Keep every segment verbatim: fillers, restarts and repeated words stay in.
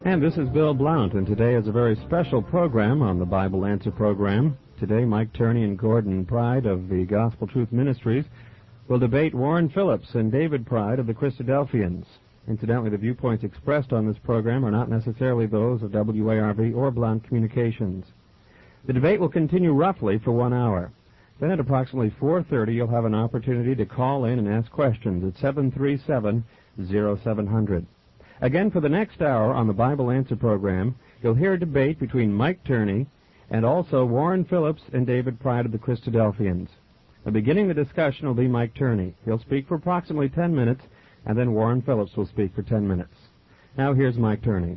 And this is Bill Blount, and today is a very special program on the Bible Answer program. Today, Mike Turney and Gordon Pride of the Gospel Truth Ministries will debate Warren Phillips and David Pride of the Christadelphians. Incidentally, the viewpoints expressed on this program are not necessarily those of W A R V or Blount Communications. The debate will continue roughly for one hour. Then at approximately four thirty, you'll have an opportunity to call in and ask questions at seven three seven, zero seven zero zero. Again, for the next hour on the Bible Answer program, you'll hear a debate between Mike Turney and also Warren Phillips and David Pride of the Christadelphians. Now, beginning the discussion will be Mike Turney. He'll speak for approximately ten minutes, and then Warren Phillips will speak for ten minutes. Now here's Mike Turney.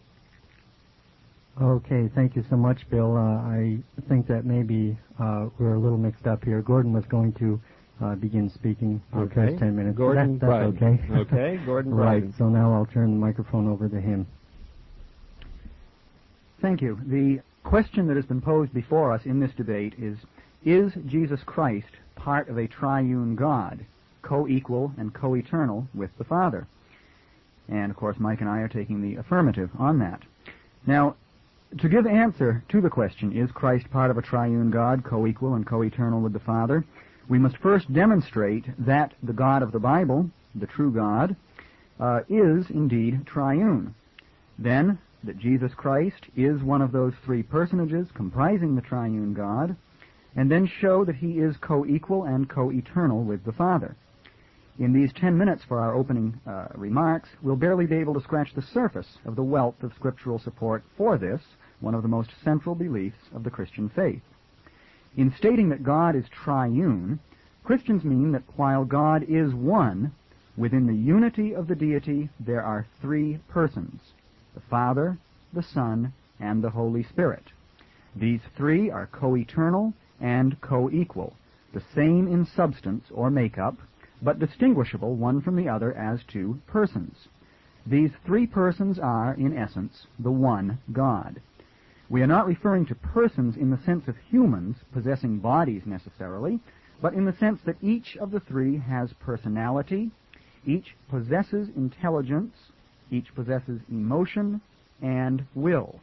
Okay, thank you so much, Bill. Uh, I think that maybe uh, we're a little mixed up here. Gordon was going to uh, begin speaking for the Okay. first ten minutes. Gordon that, that's Pride. okay. Okay, Gordon Right, Pride. so now I'll turn the microphone over to him. Thank you. The question that has been posed before us in this debate is, is Jesus Christ part of a triune God, co-equal and co-eternal with the Father? And, of course, Mike and I are taking the affirmative on that. Now, to give answer to the question, is Christ part of a triune God, co-equal and co-eternal with the Father, we must first demonstrate that the God of the Bible, the true God, uh, is indeed triune. Then, that Jesus Christ is one of those three personages comprising the triune God, and then show that he is co-equal and co-eternal with the Father. In these ten minutes for our opening uh, remarks, we'll barely be able to scratch the surface of the wealth of scriptural support for this, one of the most central beliefs of the Christian faith. In stating that God is triune, Christians mean that while God is one, within the unity of the deity there are three persons: the Father, the Son, and the Holy Spirit. These three are co-eternal and co-equal, the same in substance or makeup, but distinguishable one from the other as two persons. These three persons are, in essence, the one God. We are not referring to persons in the sense of humans possessing bodies necessarily, but in the sense that each of the three has personality, each possesses intelligence, each possesses emotion and will.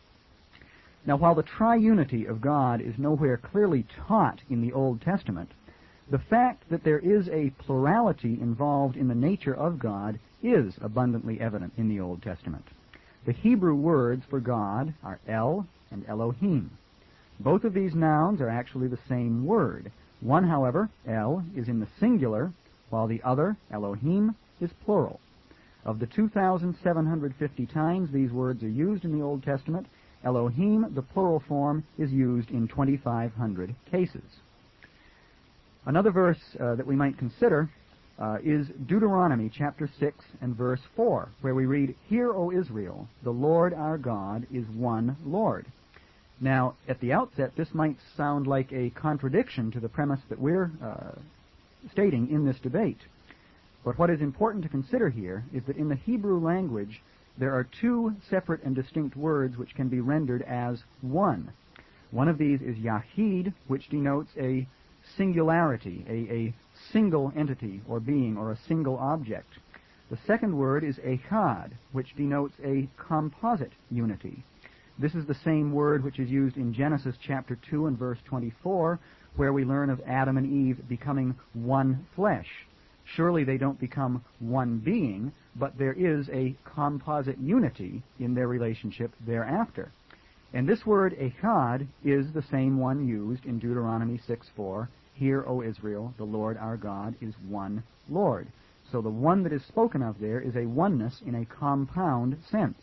Now, while the triunity of God is nowhere clearly taught in the Old Testament, the fact that there is a plurality involved in the nature of God is abundantly evident in the Old Testament. The Hebrew words for God are El and Elohim. Both of these nouns are actually the same word. One, however, El, is in the singular, while the other, Elohim, is plural. Of the two thousand seven hundred fifty times these words are used in the Old Testament, Elohim, the plural form, is used in twenty-five hundred cases. Another verse uh, that we might consider uh, is Deuteronomy chapter six and verse four, where we read, "Hear, O Israel, the Lord our God is one Lord." Now, at the outset, this might sound like a contradiction to the premise that we're uh, stating in this debate. But what is important to consider here is that in the Hebrew language, there are two separate and distinct words which can be rendered as one. One of these is Yahid, which denotes a singularity, a, a single entity or being or a single object. The second word is Echad, which denotes a composite unity. This is the same word which is used in Genesis chapter two and verse twenty-four, where we learn of Adam and Eve becoming one flesh. Surely they don't become one being, but there is a composite unity in their relationship thereafter. And this word Echad is the same one used in Deuteronomy six four, "Hear, O Israel, the Lord our God is one Lord." So the one that is spoken of there is a oneness in a compound sense.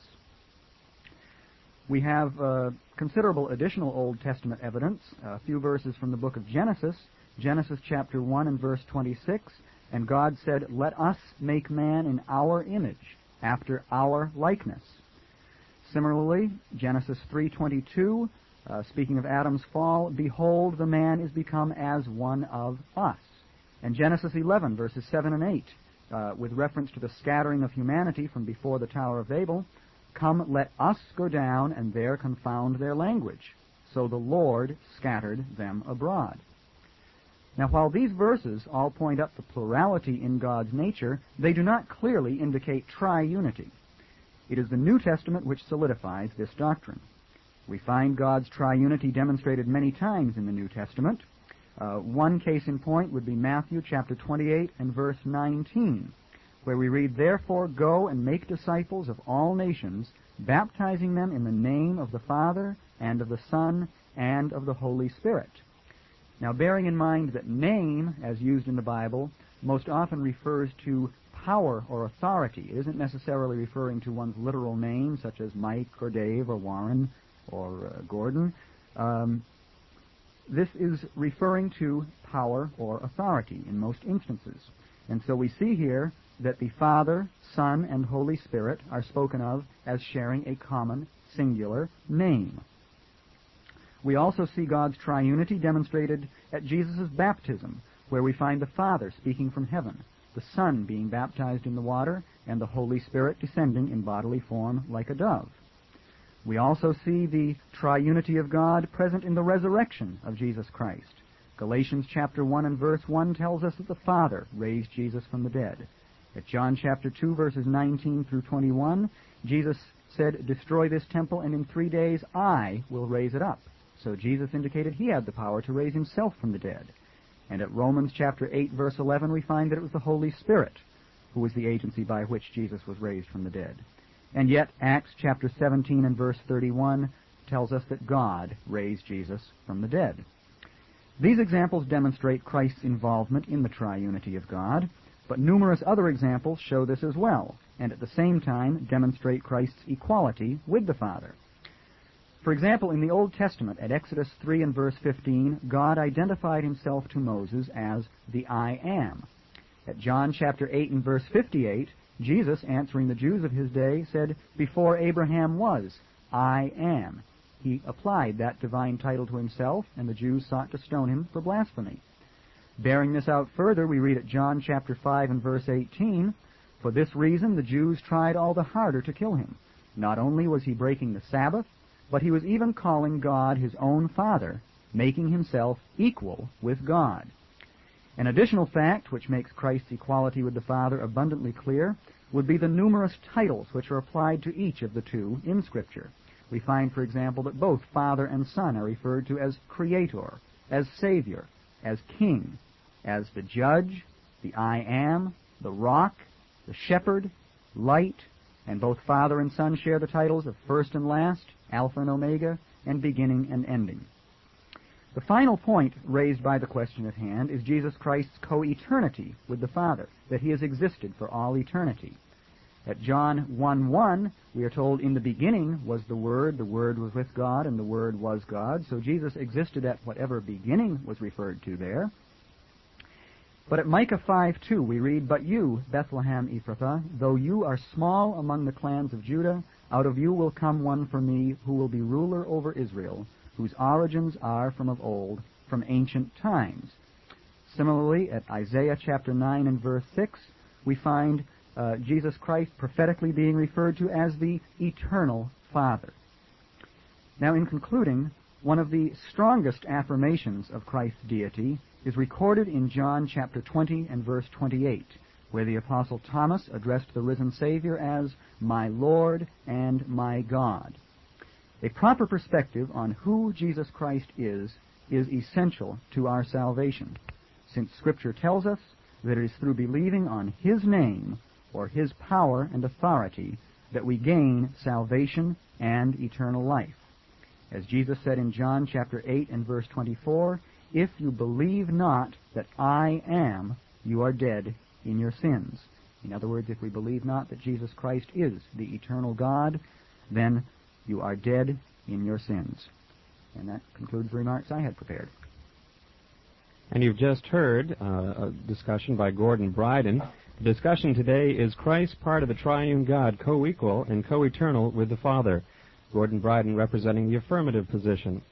We have uh, considerable additional Old Testament evidence, a few verses from the book of Genesis, Genesis chapter one and verse twenty-six, "And God said, Let us make man in our image, after our likeness." Similarly, Genesis three twenty-two, uh, speaking of Adam's fall, "Behold, the man is become as one of us." And Genesis eleven, verses seven and eight, uh, with reference to the scattering of humanity from before the Tower of Babel, "Come, let us go down, and there confound their language. So the Lord scattered them abroad." Now, while these verses all point up the plurality in God's nature, they do not clearly indicate triunity. It is the New Testament which solidifies this doctrine. We find God's triunity demonstrated many times in the New Testament. Uh, one case in point would be Matthew chapter twenty-eight and verse nineteen, where we read, "Therefore go and make disciples of all nations, baptizing them in the name of the Father and of the Son and of the Holy Spirit." Now, bearing in mind that name, as used in the Bible, most often refers to power or authority. It isn't necessarily referring to one's literal name, such as Mike or Dave or Warren or uh, Gordon. Um, this is referring to power or authority in most instances. And so we see here that the Father, Son, and Holy Spirit are spoken of as sharing a common, singular name. We also see God's triunity demonstrated at Jesus' baptism, where we find the Father speaking from heaven, the Son being baptized in the water, and the Holy Spirit descending in bodily form like a dove. We also see the triunity of God present in the resurrection of Jesus Christ. Galatians chapter one and verse one tells us that the Father raised Jesus from the dead. At John chapter two, verses nineteen through twenty-one, Jesus said, "Destroy this temple, and in three days I will raise it up." So Jesus indicated he had the power to raise himself from the dead. And at Romans chapter eight, verse eleven, we find that it was the Holy Spirit who was the agency by which Jesus was raised from the dead. And yet Acts chapter seventeen and verse thirty-one tells us that God raised Jesus from the dead. These examples demonstrate Christ's involvement in the triunity of God, but numerous other examples show this as well, and at the same time demonstrate Christ's equality with the Father. For example, in the Old Testament, at Exodus three and verse fifteen, God identified himself to Moses as the I Am. At John chapter eight and verse fifty-eight, Jesus, answering the Jews of his day, said, "Before Abraham was, I am." He applied that divine title to himself, and the Jews sought to stone him for blasphemy. Bearing this out further, we read at John chapter five and verse eighteen, "For this reason the Jews tried all the harder to kill him. Not only was he breaking the Sabbath, but he was even calling God his own Father, making himself equal with God." An additional fact which makes Christ's equality with the Father abundantly clear would be the numerous titles which are applied to each of the two in Scripture. We find, for example, that both Father and Son are referred to as Creator, as Savior, as King, as the Judge, the I Am, the Rock, the Shepherd, Light, and both Father and Son share the titles of First and Last, Alpha and Omega, and Beginning and Ending. The final point raised by the question at hand is Jesus Christ's co-eternity with the Father, that he has existed for all eternity. At John one one, we are told, "In the beginning was the Word, the Word was with God, and the Word was God." So Jesus existed at whatever beginning was referred to there. But at Micah five two, we read, "But you, Bethlehem Ephrathah, though you are small among the clans of Judah, out of you will come one for me who will be ruler over Israel, whose origins are from of old, from ancient times." Similarly, at Isaiah chapter nine and verse six, we find uh, Jesus Christ prophetically being referred to as the eternal Father. Now, in concluding, one of the strongest affirmations of Christ's deity is recorded in John chapter twenty and verse twenty-eight, where the Apostle Thomas addressed the risen Savior as "my Lord and my God." A proper perspective on who Jesus Christ is is essential to our salvation, since Scripture tells us that it is through believing on his name or his power and authority that we gain salvation and eternal life. As Jesus said in John chapter eight and verse twenty-four, "If you believe not that I am, you are dead in your sins." In other words, if we believe not that Jesus Christ is the eternal God, then you are dead in your sins. And that concludes the remarks I had prepared. And you've just heard uh, a discussion by Gordon Bryden. The discussion today is Christ part of the triune God, co-equal and co-eternal with the Father. Gordon Bryden representing the affirmative position.